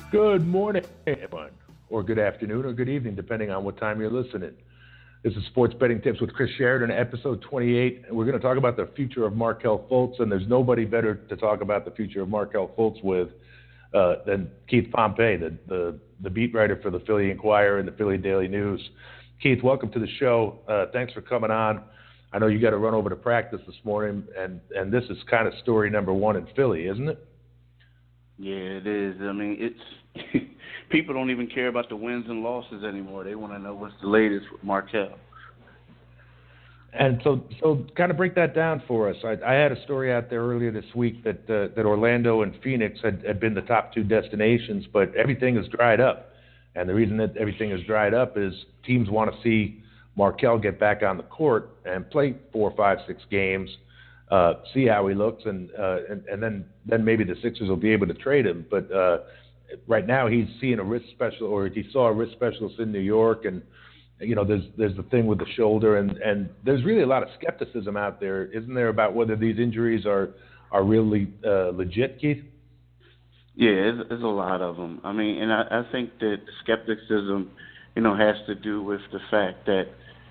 Good morning, everyone, or good afternoon, or good evening, depending on what time you're listening. This is Sports Betting Tips with Chris Sheridan, episode 28. And we're going to talk about the future of Markelle Fultz, and there's nobody better to talk about the future of Markelle Fultz with than Keith Pompey, the beat writer for the Philly Inquirer and the Philly Daily News. Keith, welcome to the show. Thanks for coming on. I know you got to run over to practice this morning, and this is kind of story number one in Philly, isn't it? Yeah, it is. I mean, it's people don't even care about the wins and losses anymore. They want to know what's the latest with Markelle. And so kind of break that down for us. I had a story out there earlier this week that Orlando and Phoenix had been the top two destinations, but everything has dried up. And the reason that everything has dried up is teams want to see Markelle get back on the court and play 4, 5, 6 games, see how he looks, and then maybe the Sixers will be able to trade him. But right now he's seeing a wrist special, or he saw a wrist specialist in New York, and you know there's the thing with the shoulder, and there's really a lot of skepticism out there, isn't there, about whether these injuries are really legit, Keith? Yeah, there's a lot of them. I mean, and I think that the skepticism, has to do with the fact that,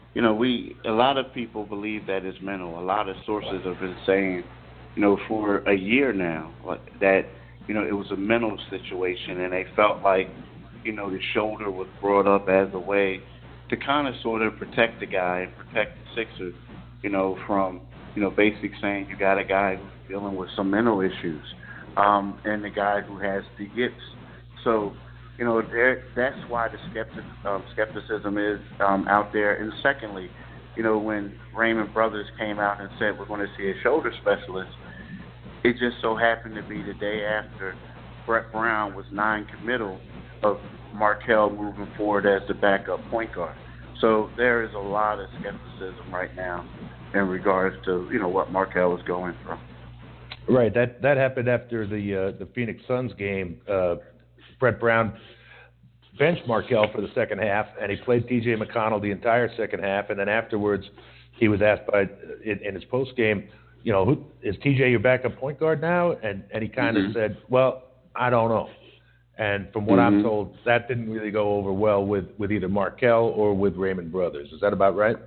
a lot of people believe that it's mental. A lot of sources have been saying, for a year now, that, it was a mental situation, and they felt like, the shoulder was brought up as a way to kind of sort of protect the guy and protect the Sixers, from, basically saying you got a guy who's dealing with some mental issues, and the guy who has the yips. So, that's why the skepticism is out there. And secondly, when Raymond Brothers came out and said we're going to see a shoulder specialist, it just so happened to be the day after Brett Brown was non-committal of Markelle moving forward as the backup point guard. So there is a lot of skepticism right now in regards to, what Markelle is going through. Right. That happened after the Phoenix Suns game. Brett Brown benched Markelle for the second half, and he played T.J. McConnell the entire second half. And then afterwards, he was asked in his post game, who is T.J. your backup point guard now? And he kind of said, well, I don't know. And from what I'm told, that didn't really go over well with either Markelle or with Raymond Brothers. Is that about right?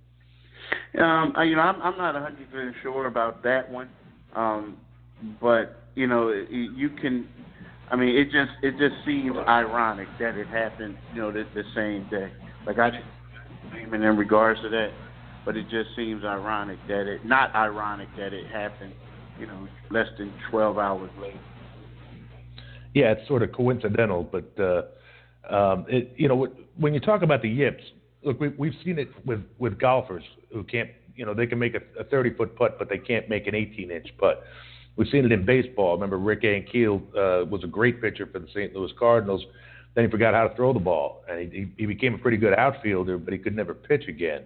I'm not 100% sure about that one. But you can. I mean, it just seems ironic that it happened, the same day. Like I just in regards to that, but it just seems ironic that not ironic that it happened, less than 12 hours later. Yeah, it's sort of coincidental, but when you talk about the yips, look, we've seen it with golfers who can't, they can make a 30-foot putt, but they can't make an 18-inch putt. We've seen it in baseball. Remember, Rick Ankiel was a great pitcher for the St. Louis Cardinals. Then he forgot how to throw the ball, and he became a pretty good outfielder, but he could never pitch again.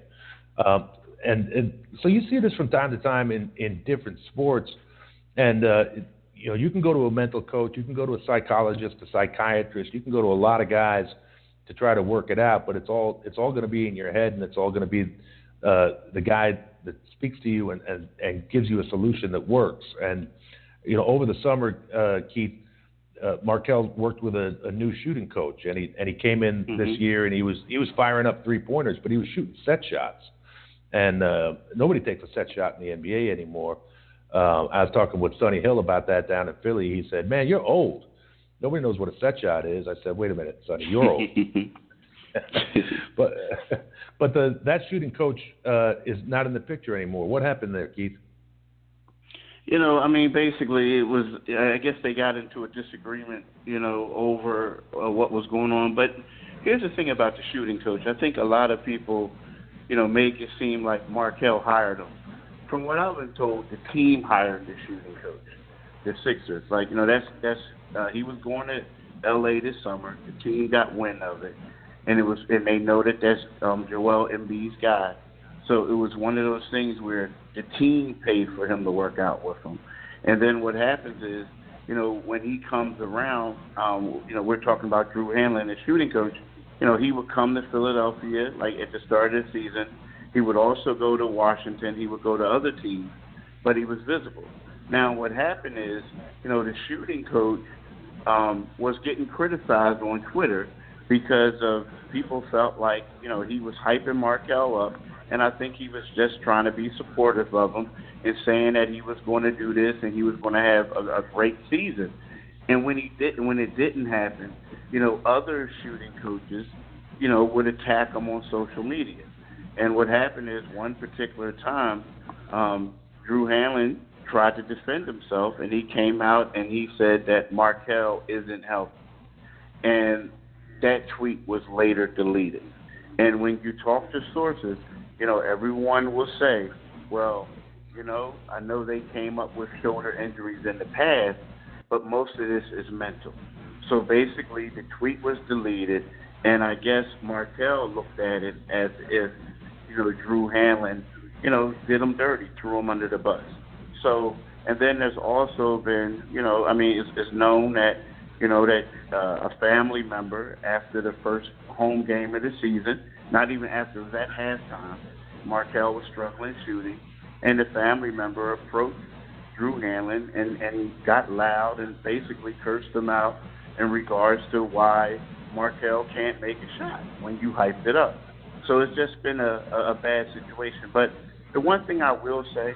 And so you see this from time to time in different sports, and you can go to a mental coach, you can go to a psychologist, a psychiatrist, you can go to a lot of guys to try to work it out, but it's all going to be in your head, and it's all going to be the guy that speaks to you and gives you a solution that works. And over the summer, Keith, Markelle worked with a new shooting coach, and he came in this year, and he was firing up 3-pointers, but he was shooting set shots, and nobody takes a set shot in the NBA anymore. I was talking with Sonny Hill about that down in Philly. He said, "Man, you're old. Nobody knows what a set shot is." I said, "Wait a minute, Sonny, you're old." But that shooting coach is not in the picture anymore. What happened there, Keith? Basically, it was. I guess they got into a disagreement, over what was going on. But here's the thing about the shooting coach. I think a lot of people, make it seem like Markelle hired him. From what I've been told, the team hired the shooting coach, the Sixers. He was going to L.A. this summer. The team got wind of it, and they know that that's Joel Embiid's guy. So it was one of those things where the team paid for him to work out with him. And then what happens is, when he comes around, we're talking about Drew Hanlen, the shooting coach. He would come to Philadelphia at the start of the season. He would also go to Washington. He would go to other teams, but he was visible. Now, what happened is, the shooting coach was getting criticized on Twitter because of people felt like, he was hyping Markel up, and I think he was just trying to be supportive of him and saying that he was going to do this and he was going to have a great season. And when it didn't happen, other shooting coaches, would attack him on social media. And what happened is one particular time, Drew Hanlen tried to defend himself, and he came out and he said that Markel isn't healthy. And that tweet was later deleted. And when you talk to sources, everyone will say, well, I know they came up with shoulder injuries in the past, but most of this is mental. So basically, the tweet was deleted, and I guess Markel looked at it as if, Drew Hanlen, did him dirty, threw him under the bus. So, and then there's also been, it's known that, a family member after the first home game of the season, not even after that halftime, Markel was struggling shooting, and the family member approached Drew Hanlen and got loud and basically cursed him out in regards to why Markel can't make a shot when you hyped it up. So it's just been a bad situation. But the one thing I will say,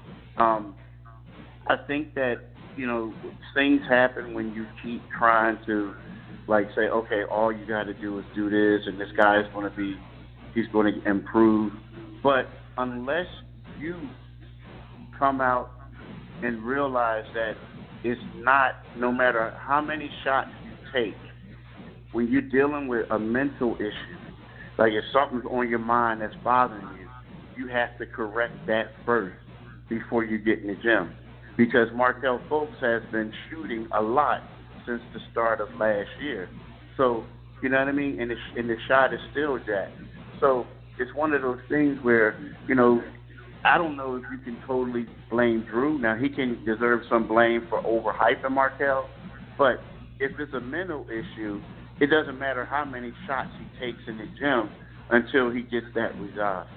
I think that, things happen when you keep trying to, say, okay, all you got to do is do this, and this guy is he's going to improve. But unless you come out and realize that it's not, no matter how many shots you take, when you're dealing with a mental issue, like if something's on your mind that's bothering you, you have to correct that first before you get in the gym. Because Markel Fultz has been shooting a lot since the start of last year. So, you know what I mean? And the shot is still jacked. So it's one of those things where, I don't know if you can totally blame Drew. Now, he can deserve some blame for overhyping Markel. But if it's a mental issue, it doesn't matter how many shots he takes in the gym until he gets that resolved.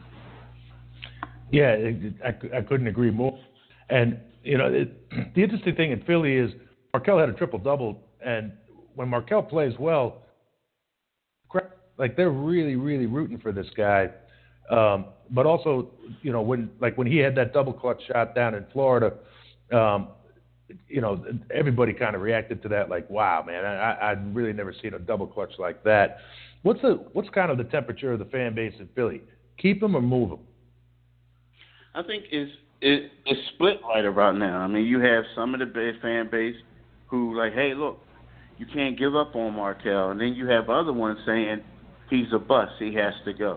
Yeah, I couldn't agree more. And, the interesting thing in Philly is Markel had a triple-double, and when Markel plays well, they're really, really rooting for this guy. But also, when he had that double clutch shot down in Florida, everybody kind of reacted to that like, wow, man, I'd really never seen a double clutch like that. What's kind of the temperature of the fan base in Philly? Keep him or move him? I think it's split right about now. I mean, you have some of the fan base who like, hey, look, you can't give up on Markel, and then you have other ones saying he's a bust, he has to go.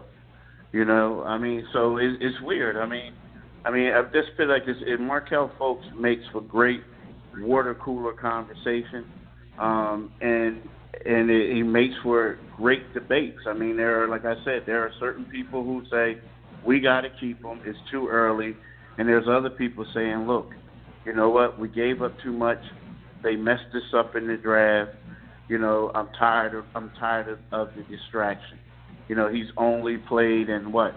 So it's weird. I just feel like this. Markel Fultz makes for great water cooler conversation, and he makes for great debates. There are certain people who say we got to keep him. It's too early. And there's other people saying, look, you know what? We gave up too much. They messed us up in the draft. I'm tired of the distraction. He's only played in what?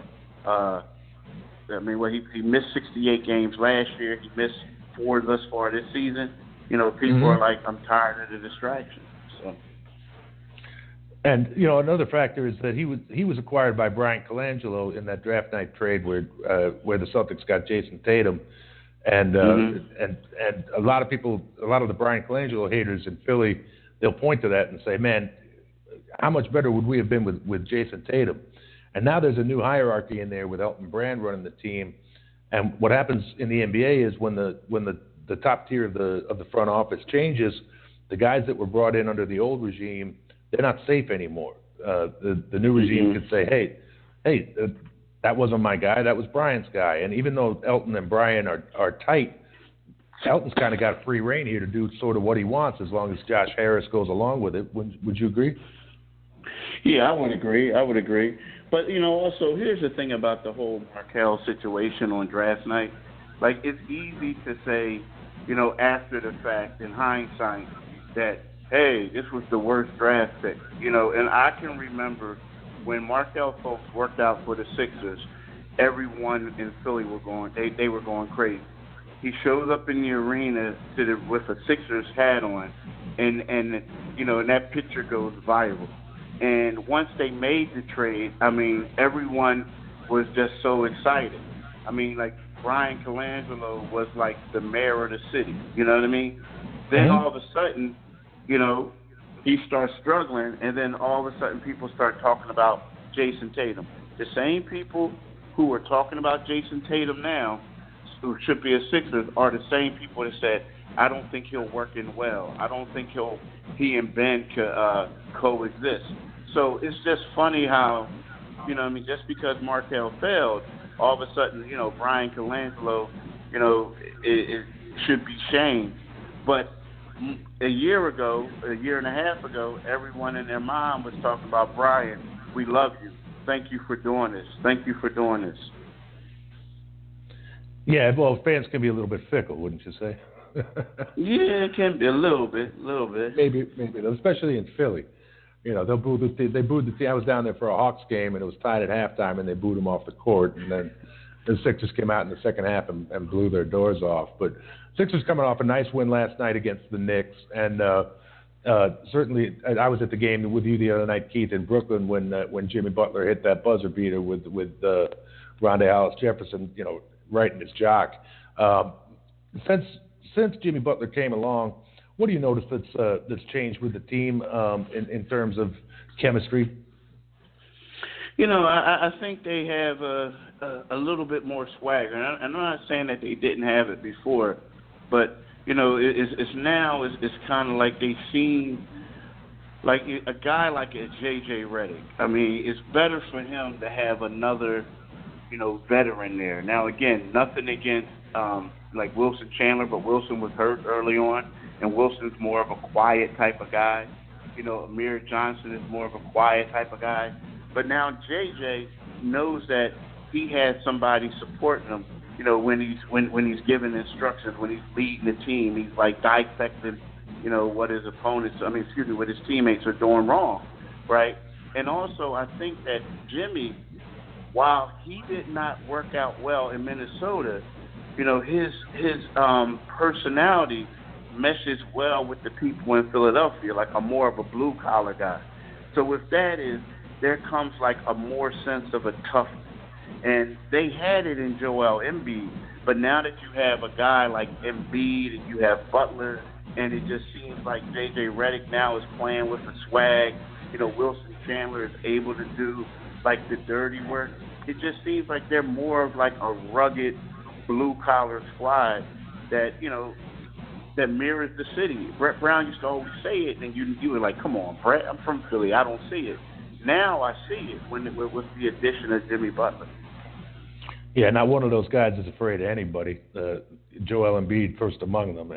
He missed 68 games last year. He missed 4 thus far this season. People are like, I'm tired of the distraction. So. And another factor is that he was acquired by Brian Colangelo in that draft night trade where the Celtics got Jason Tatum, and a lot of the Brian Colangelo haters in Philly, they'll point to that and say, man, how much better would we have been with Jason Tatum? And now there's a new hierarchy in there with Elton Brand running the team, and what happens in the NBA is when the top tier of the front office changes, the guys that were brought in under the old regime, they're not safe anymore. The new regime could say, hey, that wasn't my guy, that was Brian's guy. And even though Elton and Brian are tight, Elton's kind of got free reign here to do sort of what he wants as long as Josh Harris goes along with it. Would you agree? Yeah, I would agree. But, also, here's the thing about the whole Markel situation on draft night. It's easy to say, after the fact, in hindsight, that, hey, this was the worst draft pick. And I can remember when Markel Fultz worked out for the Sixers, everyone in Philly were they were going crazy. He showed up in the arena with a Sixers hat on, and and that picture goes viral. And once they made the trade, I mean, everyone was just so excited. I mean, like Brian Colangelo was like the mayor of the city. You know what I mean? Then all of a sudden, he starts struggling, and then all of a sudden people start talking about Jason Tatum. The same people who are talking about Jason Tatum now, who should be a Sixers, are the same people that said, I don't think he'll work in well. I don't think he and Ben could coexist. So it's just funny how, just because Markel failed, all of a sudden, Brian Colangelo, it should be shamed. But a year and a half ago, everyone and their mom was talking about Brian. We love you. Thank you for doing this. Thank you for doing this. Yeah, well, fans can be a little bit fickle, wouldn't you say? Yeah, it can be a little bit. Maybe, especially in Philly. They'll boo the team. They booed the team. I was down there for a Hawks game, and it was tied at halftime, and they booed them off the court. And then the Sixers came out in the second half and blew their doors off. But Sixers coming off a nice win last night against the Knicks, and certainly I was at the game with you the other night, Keith, in Brooklyn when Jimmy Butler hit that buzzer beater with Rondae Hollis-Jefferson, right in his jock. Since Jimmy Butler came along, what do you notice that's changed with the team in terms of chemistry? I think they have a little bit more swagger. And I'm not saying that they didn't have it before, but it's now kind of like they seem like a guy like a J.J. Redick. I mean, it's better for him to have another veteran there. Now, again, nothing against like Wilson Chandler, but Wilson was hurt early on, and Wilson's more of a quiet type of guy. Amir Johnson is more of a quiet type of guy. But now JJ knows that he has somebody supporting him. When he's giving instructions, when he's leading the team, he's like dissecting, what his what his teammates are doing wrong, right? And also, I think that Jimmy, while he did not work out well in Minnesota, his personality meshes well with the people in Philadelphia, like a more of a blue collar guy. So with that there comes like a more sense of a toughness. And they had it in Joel Embiid, but now that you have a guy like Embiid and you have Butler, and it just seems like J.J. Redick now is playing with the swag, Wilson Chandler is able to do like the dirty work. It just seems like they're more of like a rugged blue-collar squad that, that mirrors the city. Brett Brown used to always say it, and you were like, come on, Brett, I'm from Philly, I don't see it. Now I see it with the addition of Jimmy Butler. Yeah, not one of those guys is afraid of anybody. Joel Embiid, first among them.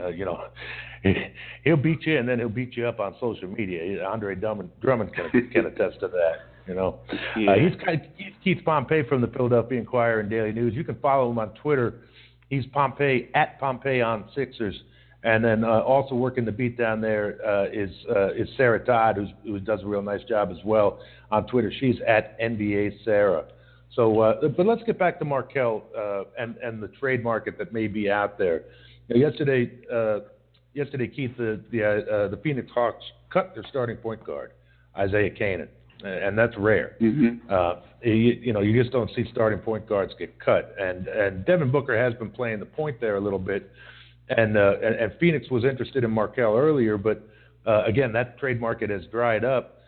He'll beat you, and then he'll beat you up on social media. Andre Drummond can attest to that. Yeah. He's Keith Pompey from the Philadelphia Inquirer and Daily News. You can follow him on Twitter. He's Pompey at Pompey on Sixers, and then also working the beat down there is Sarah Todd, who does a real nice job as well on Twitter. She's at NBA Sarah. So, but let's get back to Markel and the trade market that may be out there. Yesterday, Keith, the Phoenix Hawks cut their starting point guard, Isaiah Canaan. And that's rare. Mm-hmm. You just don't see starting point guards get cut. And Devin Booker has been playing the point there a little bit. And Phoenix was interested in Markel earlier, but again, that trade market has dried up.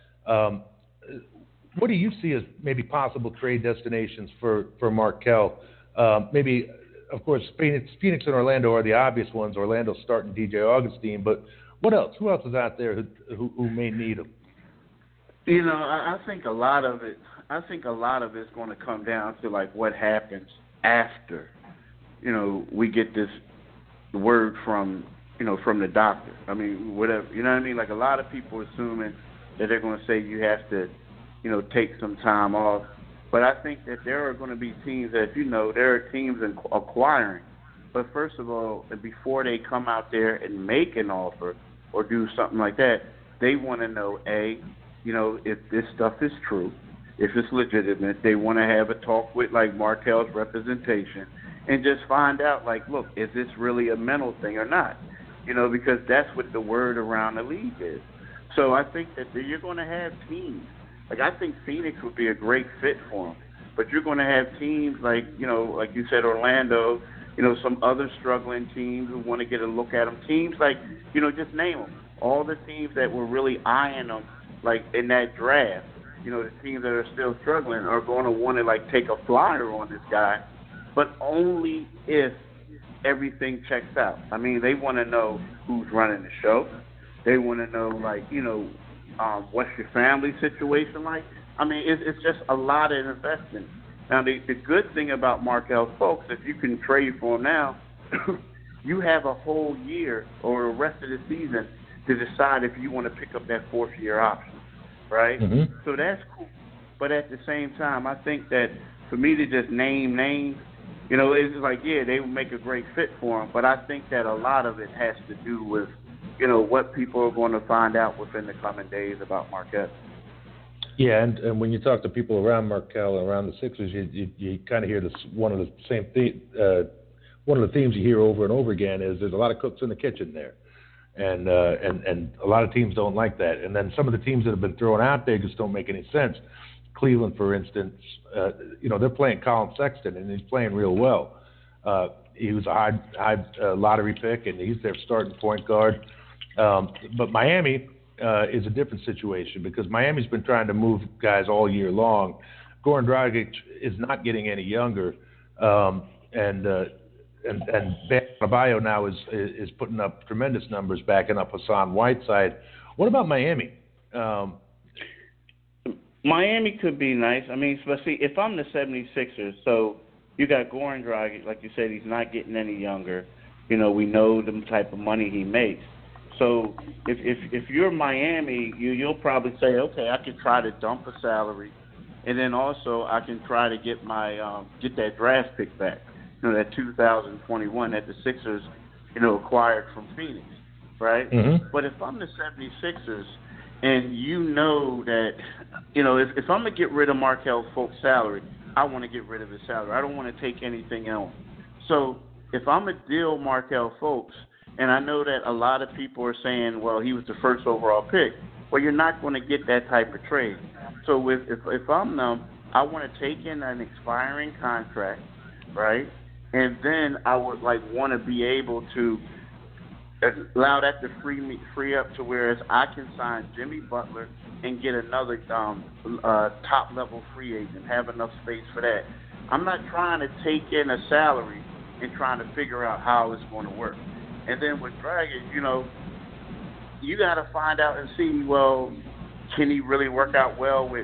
What do you see as maybe possible trade destinations for Markel? Maybe, of course, Phoenix and Orlando are the obvious ones. Orlando's starting DJ Augustine, but what else? Who else is out there who may need him? I think a lot of it. I think a lot of it's going to come down to like what happens after, we get this word from the doctor. I mean, whatever. You know what I mean? Like a lot of people are assuming that they're going to say you have to, take some time off. But I think that there are going to be teams that, there are teams acquiring. But first of all, before they come out there and make an offer or do something like that, they want to know, if this stuff is true, if it's legitimate. They want to have a talk with, like, Markel's representation and just find out, like, look, is this really a mental thing or not? because that's what the word around the league is. So I think that you're going to have teams. Like, I think Phoenix would be a great fit for him. But you're going to have teams like, like you said, Orlando, some other struggling teams who want to get a look at him. Teams like, just name them. All the teams that were really eyeing them, like, in that draft, the teams that are still struggling are going to want to, like, take a flyer on this guy, but only if everything checks out. I mean, they want to know who's running the show. They want to know, like, what's your family situation like? I mean, it's just a lot of investment. Now, the good thing about Markelle Fultz, if you can trade for him now, you have a whole year or the rest of the season to decide if you want to pick up that fourth-year option, right? Mm-hmm. So that's cool. But at the same time, I think that for me to just name names, it's like, yeah, they would make a great fit for him, but I think that a lot of it has to do with, what people are going to find out within the coming days about Markelle. Yeah, and when you talk to people around Markelle and around the Sixers, you kind of hear this one of the themes you hear over and over again is there's a lot of cooks in the kitchen there, and a lot of teams don't like that. And then some of the teams that have been thrown out there just don't make any sense. Cleveland, for instance, they're playing Colin Sexton, and he's playing real well. He was a high lottery pick, and he's their starting point guard. But Miami is a different situation because Miami's been trying to move guys all year long. Goran Dragic is not getting any younger, and Bam Adebayo now is putting up tremendous numbers, backing up Hassan Whiteside. What about Miami? Miami could be nice. I mean, but see, if I'm the 76ers, so you got Goran Dragic, like you said, he's not getting any younger. We know the type of money he makes. So if you're Miami, you'll probably say, okay, I can try to dump a salary, and then also I can try to get my get that draft pick back, that 2021 that the Sixers, acquired from Phoenix, right? Mm-hmm. But if I'm the 76ers, and that, if I'm going to get rid of Markelle Fultz's salary, I want to get rid of his salary. I don't want to take anything else. So if I'm a deal Markelle Fultz, and I know that a lot of people are saying, well, he was the first overall pick. Well, you're not going to get that type of trade. So if I'm them, I want to take in an expiring contract, right? And then I would want to be able to allow that to free up to whereas I can sign Jimmy Butler and get another top-level free agent, have enough space for that. I'm not trying to take in a salary and trying to figure out how it's going to work. And then with Dragic, you got to find out and see, well, can he really work out well with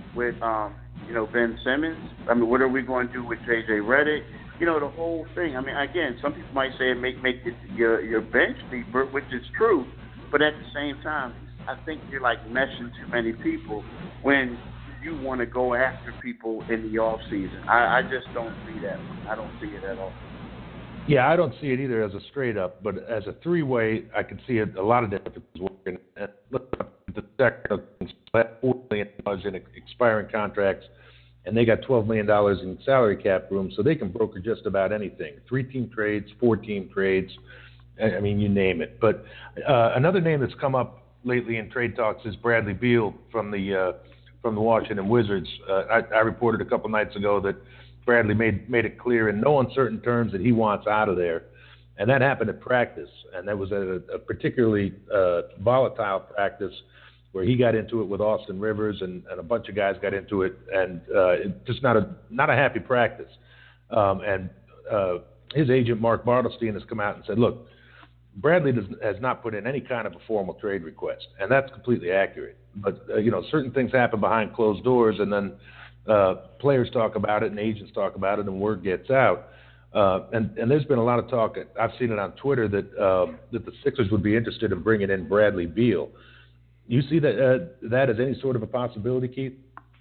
Ben Simmons? I mean, what are we going to do with J.J. Redick? The whole thing. I mean, again, some people might say it make your bench deeper, which is true, but at the same time, I think you're meshing too many people when you want to go after people in the off season. I just don't see that. I don't see it at all. Yeah, I don't see it either as a straight up, but as a three-way, I can see it, a lot of different things working. And look at the sector, $4 million in expiring contracts, and they got $12 million in salary cap room, so they can broker just about anything. 3-team trades, 4-team trades, I mean, you name it. But another name that's come up lately in trade talks is Bradley Beal from the Washington Wizards. I reported a couple nights ago that Bradley made it clear in no uncertain terms that he wants out of there. And that happened at practice. And that was a particularly volatile practice where he got into it with Austin Rivers and a bunch of guys got into it. And just not a happy practice. And his agent, Mark Bartelstein, has come out and said, look, Bradley has not put in any kind of a formal trade request. And that's completely accurate. But, certain things happen behind closed doors, and then players talk about it and agents talk about it and word gets out. And there's been a lot of talk. I've seen it on Twitter that the Sixers would be interested in bringing in Bradley Beal. You see that as any sort of a possibility, Keith?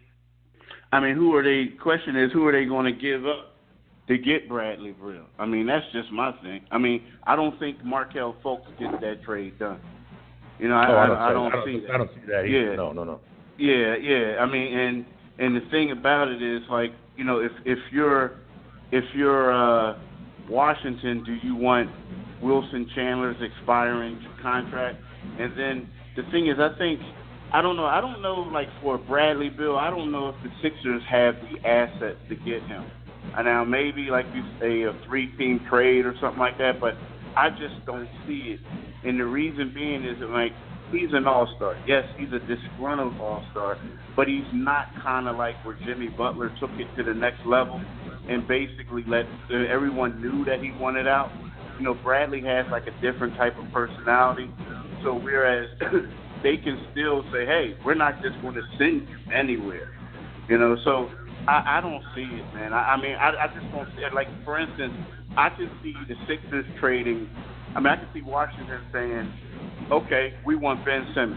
I mean, question is, who are they going to give up to get Bradley Beal? I mean, that's just my thing. I mean, I don't think Markelle Fultz gets that trade done. I don't see that. I don't see that either. Yeah. No. Yeah. I mean, and the thing about it is, if you're Washington, do you want Wilson Chandler's expiring contract. And then the thing is, I don't know, like for Bradley Beal, I don't know if the Sixers have the assets to get him. And now maybe, like you say, a 3-team trade or something like that, but I just don't see it. And the reason being is that, like, he's an all-star. Yes, he's a disgruntled all-star, but he's not kind of like where Jimmy Butler took it to the next level and basically let everyone knew that he wanted out. You know, Bradley has like a different type of personality. So whereas they can still say, hey, we're not just going to send you anywhere. You know, so I don't see it, man. I just don't see it. Like, for instance, I can see the Sixers trading. I can see Washington saying, okay, we want Ben Simmons.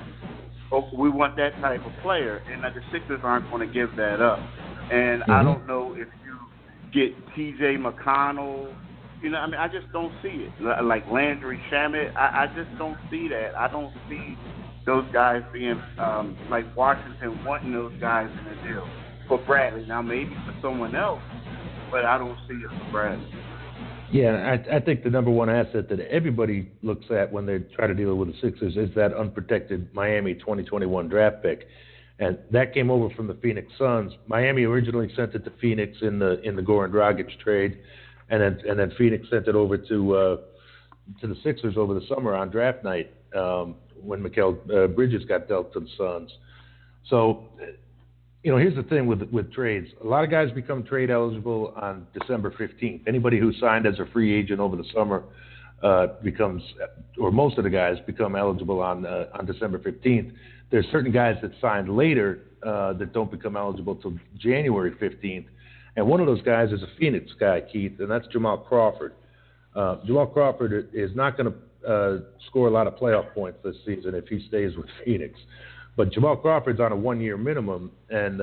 Oh, we want that type of player. And the Sixers aren't going to give that up. And I don't know if you get T.J. McConnell. You know, I just don't see it. Like Landry Shamet, I just don't see that. I don't see those guys being, like Washington wanting those guys in the deal for Bradley. Now, maybe for someone else, but I don't see it for Bradley. Yeah, I think the number one asset that everybody looks at when they try to deal with the Sixers is that unprotected Miami 2021 draft pick. And that came over from the Phoenix Suns. Miami originally sent it to Phoenix in the Goran Dragic trade, and then Phoenix sent it over to the Sixers over the summer on draft night when Mikal Bridges got dealt to the Suns. So, you know, here's the thing with trades. A lot of guys become trade eligible on December 15th. Anybody who signed as a free agent over the summer becomes, or most of the guys become eligible on December 15th. There's certain guys that signed later that don't become eligible till January 15th. And one of those guys is a Phoenix guy, Keith, and that's Jamal Crawford. Jamal Crawford is not going to score a lot of playoff points this season if he stays with Phoenix. But Jamal Crawford's on a 1-year minimum, and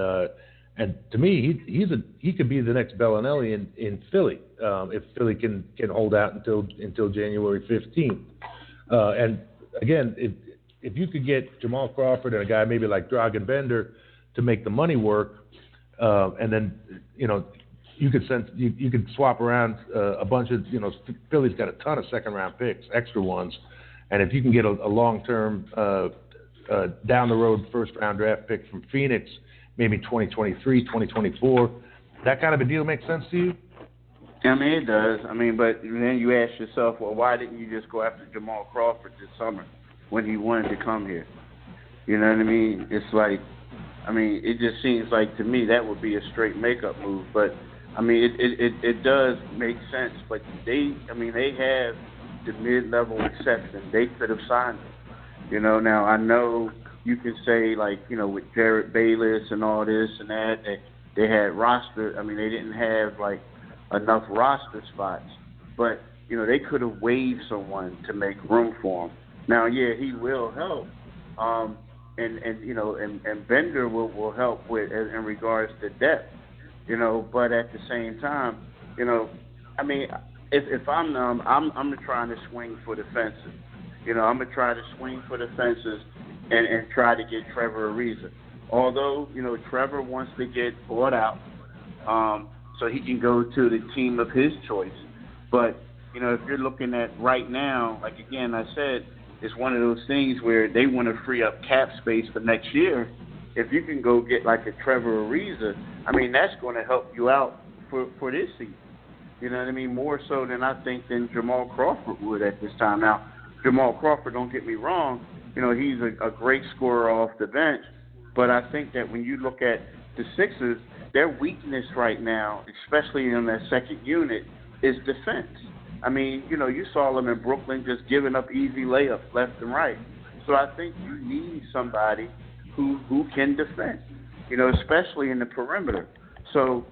to me, he could be the next Bellinelli in Philly if Philly can hold out until January 15th. And again, if you could get Jamal Crawford and a guy maybe like Dragan Bender to make the money work, and then you know you could swap around a bunch of, you know, Philly's got a ton of second-round picks, extra ones, and if you can get a long-term down the road first-round draft pick from Phoenix, maybe 2023, 2024, that kind of a deal make sense to you? I mean, it does. I mean, but then you ask yourself, well, why didn't you just go after Jamal Crawford this summer when he wanted to come here? You know what I mean? It's like, I mean, it just seems like to me that would be a straight makeup move. But, I mean, it does make sense. But they have the mid-level exception. They could have signed him. You know, now I know you can say, like, you know, with Jared Bayless and all this and that, they had roster. I mean, they didn't have, like, enough roster spots. But, you know, they could have waived someone to make room for him. Now, yeah, he will help. And you know, and Bender will help with in regards to depth. You know, but at the same time, you know, I mean, if I'm them, I'm trying to swing for the fences. You know, I'm going to try to swing for the fences and try to get Trevor Ariza. Although, you know, Trevor wants to get bought out so he can go to the team of his choice. But, you know, if you're looking at right now, like, again, I said, it's one of those things where they want to free up cap space for next year. If you can go get, like, a Trevor Ariza, I mean, that's going to help you out for this season. You know what I mean? More so than I think than Jamal Crawford would at this time. Now, Jamal Crawford, don't get me wrong, you know, he's a great scorer off the bench, but I think that when you look at the Sixers, their weakness right now, especially in that second unit, is defense. I mean, you know, you saw them in Brooklyn just giving up easy layups left and right. So I think you need somebody who can defend, you know, especially in the perimeter. So,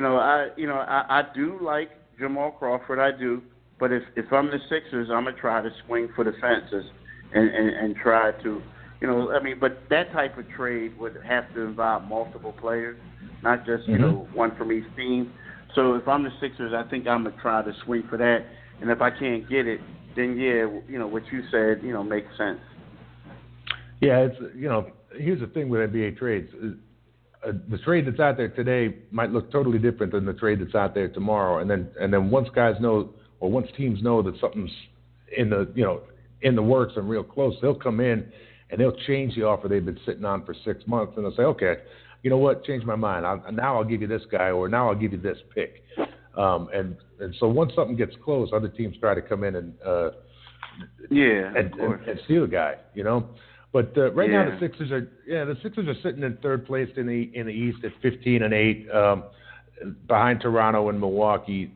I do like Jamal Crawford, I do. But if I'm the Sixers, I'm going to try to swing for the fences and try to, you know, I mean, but that type of trade would have to involve multiple players, not just, you know, one from each team. So if I'm the Sixers, I think I'm going to try to swing for that. And if I can't get it, then, yeah, you know, what you said, you know, makes sense. Yeah, it's, you know, here's the thing with NBA trades. The trade that's out there today might look totally different than the trade that's out there tomorrow. And then once guys know or once teams know that something's in the in the works and real close, they'll come in and they'll change the offer they've been sitting on for 6 months, and they'll say, okay, you know what, change my mind. Now I'll give you this guy, or now I'll give you this pick. And so once something gets close, other teams try to come in and steal the guy, But right now the Sixers are sitting in third place in the East at 15-8, behind Toronto and Milwaukee.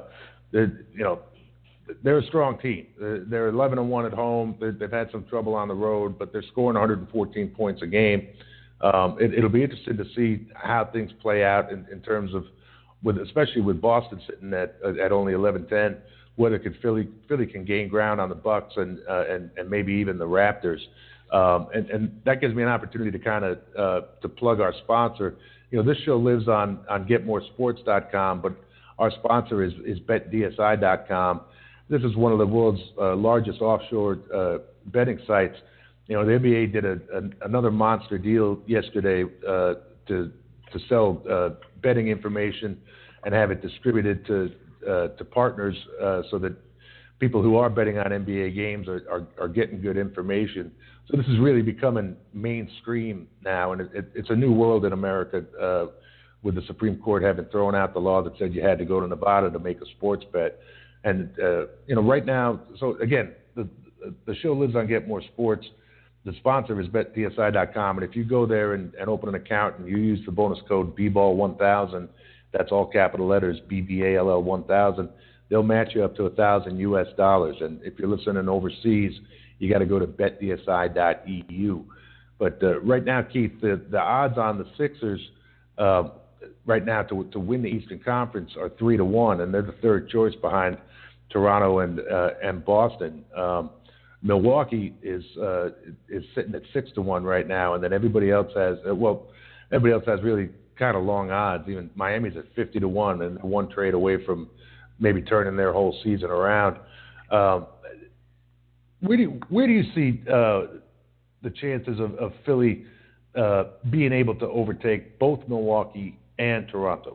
They're a strong team. They're 11-1 at home. They've had some trouble on the road, but they're scoring 114 points a game. It'll be interesting to see how things play out in terms of, especially with Boston sitting at only 11-10, whether Philly can gain ground on the Bucks and maybe even the Raptors. And that gives me an opportunity to kind of to plug our sponsor. This show lives on GetMoreSports.com, but our sponsor is BetDSI.com. This is one of the world's largest offshore betting sites. The NBA did another monster deal yesterday to sell betting information and have it distributed to partners so that people who are betting on NBA games are getting good information. So this is really becoming mainstream now, and it's a new world in America with the Supreme Court having thrown out the law that said you had to go to Nevada to make a sports bet. And, right now, so again, the show lives on Get More Sports. The sponsor is BetDSI.com, and if you go there and open an account and you use the bonus code BBALL1000, that's all capital letters, BBALL 1000, they'll match you up to $1,000 US. And if you're listening overseas, you got to go to betdsi.eu. But right now, Keith, the odds on the Sixers right now to win the Eastern Conference are 3-1, and they're the third choice behind Toronto and Boston. Milwaukee is sitting at 6-1 right now, and then everybody else has really kind of long odds. Even Miami's at 50-1, and one trade away from maybe turning their whole season around. Where do you see the chances of Philly being able to overtake both Milwaukee and Toronto?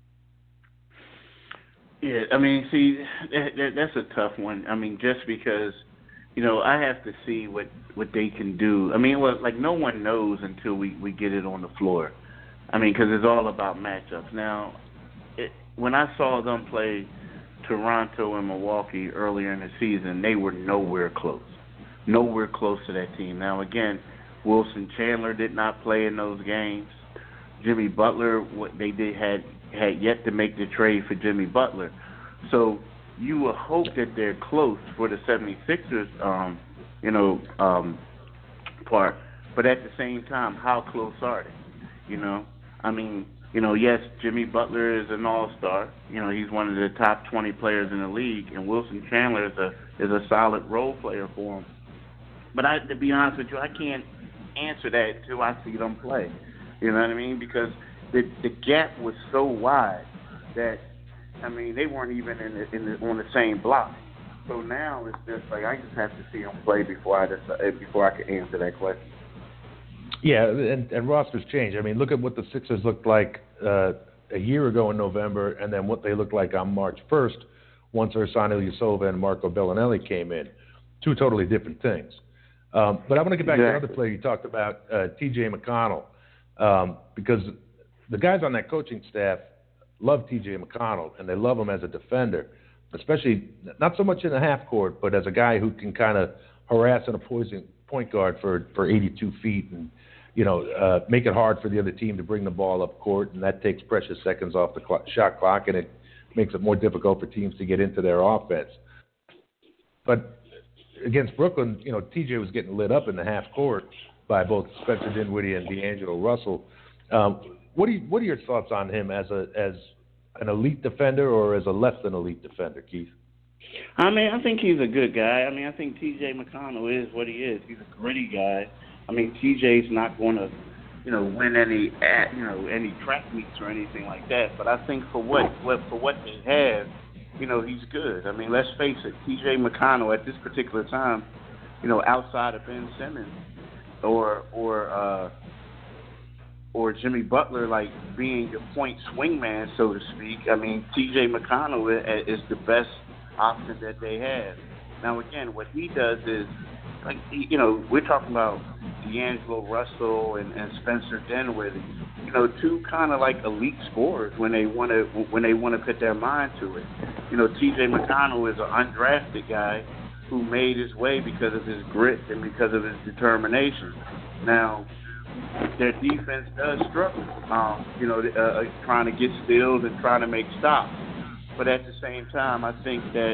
Yeah, I mean, see, that's a tough one. I mean, just because, I have to see what they can do. I mean, no one knows until we get it on the floor. I mean, because it's all about matchups. Now, when I saw them play Toronto and Milwaukee earlier in the season, they were nowhere close to that team. Now, again, Wilson Chandler did not play in those games. Jimmy Butler, had yet to make the trade for Jimmy Butler. So you would hope that they're close for the 76ers, part. But at the same time, how close are they? I mean, yes, Jimmy Butler is an all-star. He's one of the top 20 players in the league, and Wilson Chandler is a solid role player for him. But to be honest with you, I can't answer that until I see them play. You know what I mean? Because the gap was so wide that, I mean, they weren't even on the same block. So now it's just like I just have to see them play before I can answer that question. Yeah, and rosters change. I mean, look at what the Sixers looked like a year ago in November, and then what they looked like on March 1st once Ersan Ilyasova and Marco Bellinelli came in. Two totally different things. But I want to get back to another player you talked about, T.J. McConnell, because the guys on that coaching staff love T.J. McConnell, and they love him as a defender, especially not so much in the half court, but as a guy who can kind of harass an opposing point guard for 82 feet and, make it hard for the other team to bring the ball up court, and that takes precious seconds off the shot clock, and it makes it more difficult for teams to get into their offense. But against Brooklyn, TJ was getting lit up in the half court by both Spencer Dinwiddie and D'Angelo Russell. What are your thoughts on him as an elite defender or as a less than elite defender, Keith? I mean, I think he's a good guy. I mean, I think T.J. McConnell is what he is. He's a gritty guy. I mean, T.J.'s not going to, win any track meets or anything like that. But I think for what they have, he's good. I mean, let's face it, T.J. McConnell at this particular time, outside of Ben Simmons or Jimmy Butler, like being your point swingman, so to speak. I mean, T.J. McConnell is the best option that they have. Now, again, what he does is, like, we're talking about D'Angelo Russell and Spencer Dinwiddie, two kind of like elite scorers when they want to put their mind to it. T.J. McConnell is an undrafted guy who made his way because of his grit and because of his determination. Now, their defense does struggle, trying to get steals and trying to make stops. But at the same time, I think that,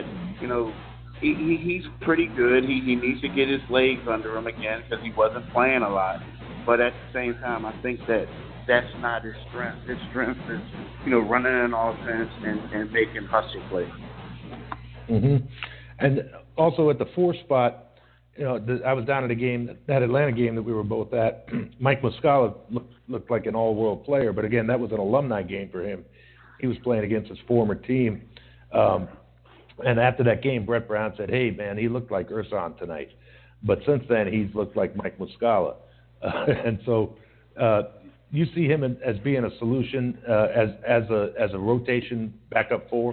he's pretty good. He needs to get his legs under him again because he wasn't playing a lot. But at the same time, I think that's not his strength. His strength is, running an offense and making hustle plays. Mm-hmm. And also at the 4 spot, I was down at that Atlanta game that we were both at. Mike Muscala looked like an all-world player, but again, that was an alumni game for him. He was playing against his former team. And after that game, Brett Brown said, "Hey, man, he looked like Ersan tonight." But since then, he's looked like Mike Muscala. And so you see him as being a solution as a rotation backup 4?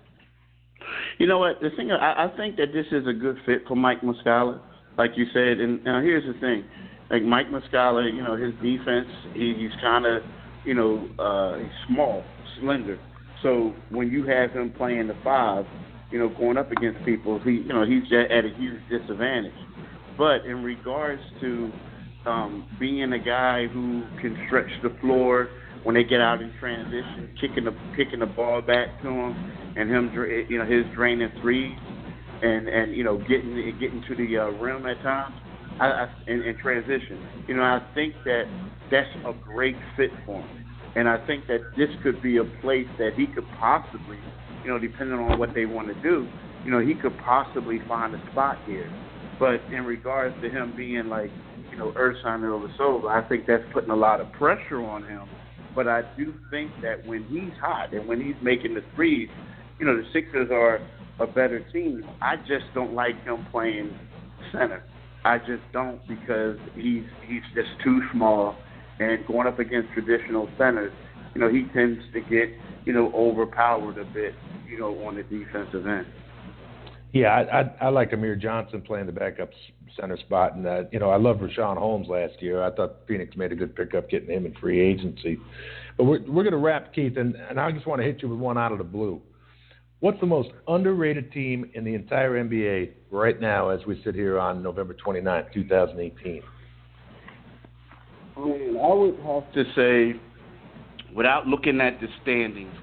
You know what? The thing, I think that this is a good fit for Mike Muscala, like you said. And here's the thing. Like Mike Muscala, his defense, he's kind of, he's small, slender. So when you have him playing the 5, going up against people, he's at a huge disadvantage. But in regards to being a guy who can stretch the floor when they get out in transition, kicking the ball back to him, and him, his draining threes, and getting to the rim at times, in transition. I think that's a great fit for him, and I think that this could be a place that he could possibly, depending on what they want to do, he could possibly find a spot here. But in regards to him being like, Ersan Ilyasova, I think that's putting a lot of pressure on him. But I do think that when he's hot and when he's making the threes, the Sixers are a better team. I just don't like him playing center. I just don't, because he's just too small, and going up against traditional centers, he tends to get, overpowered a bit, on the defensive end. Yeah, I like Amir Johnson playing the backup center spot, and I loved Rashawn Holmes last year. I thought Phoenix made a good pickup getting him in free agency. But we're going to wrap, Keith, and I just want to hit you with one out of the blue. What's the most underrated team in the entire NBA right now as we sit here on November 29th, 2018? I would have to say, without looking at the standings,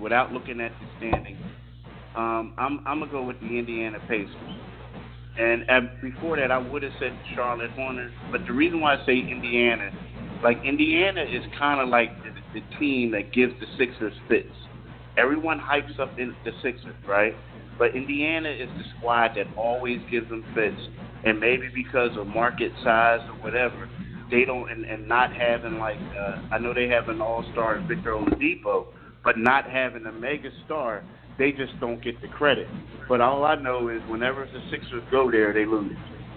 I'm going to go with the Indiana Pacers. And before that, I would have said Charlotte Hornets. But the reason why I say Indiana, Indiana is kind of like the team that gives the Sixers fits. Everyone hypes up the Sixers, right? But Indiana is the squad that always gives them fits. And maybe because of market size or whatever, they don't, and not having I know they have an all-star Victor Oladipo, but not having a mega star, they just don't get the credit. But all I know is whenever the Sixers go there, they lose.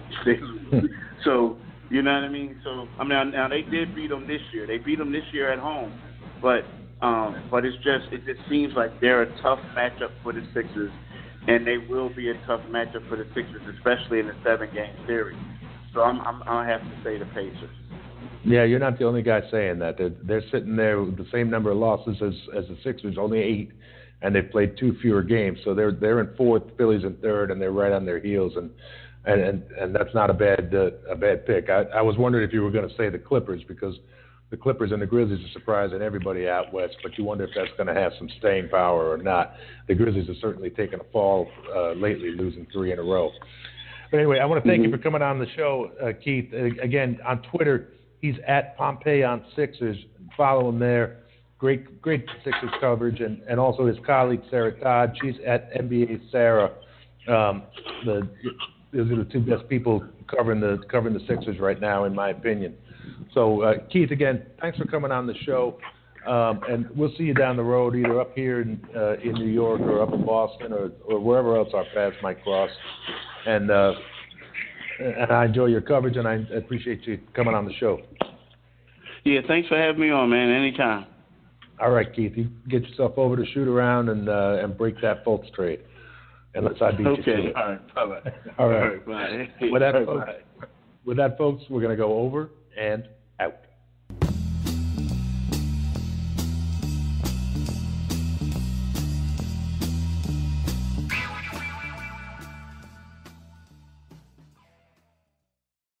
So, you know what I mean? So, now they did beat them this year. They beat them this year at home. But it just seems like they're a tough matchup for the Sixers, and they will be a tough matchup for the Sixers, especially in the 7-game series. So I'll have to say the Pacers. Yeah, you're not the only guy saying that. They're sitting there with the same number of losses as the Sixers, only 8, and they've played 2 fewer games. So they're in 4th, Philly's in 3rd, and they're right on their heels, and that's not a bad pick. I was wondering if you were going to say the Clippers, because the Clippers and the Grizzlies are surprising everybody out west, but you wonder if that's going to have some staying power or not. The Grizzlies have certainly taken a fall lately, losing 3 in a row. But anyway, I want to thank you for coming on the show, Keith. Again, on Twitter, he's at Pompey on Sixers. Follow him there. Great Sixers coverage, and also his colleague Sarah Todd. She's at NBA Sarah. Those are the 2 best people covering the Sixers right now, in my opinion. So, Keith, again, thanks for coming on the show, and we'll see you down the road, either up here in New York or up in Boston or wherever else our paths might cross. And I enjoy your coverage, and I appreciate you coming on the show. Yeah, thanks for having me on, man. Anytime. All right, Keith, you get yourself over to shoot around and break that Fultz trade. unless I beat you to Okay. it. All right. Bye-bye. All right. Bye. With that, Bye. folks, we're going to go over and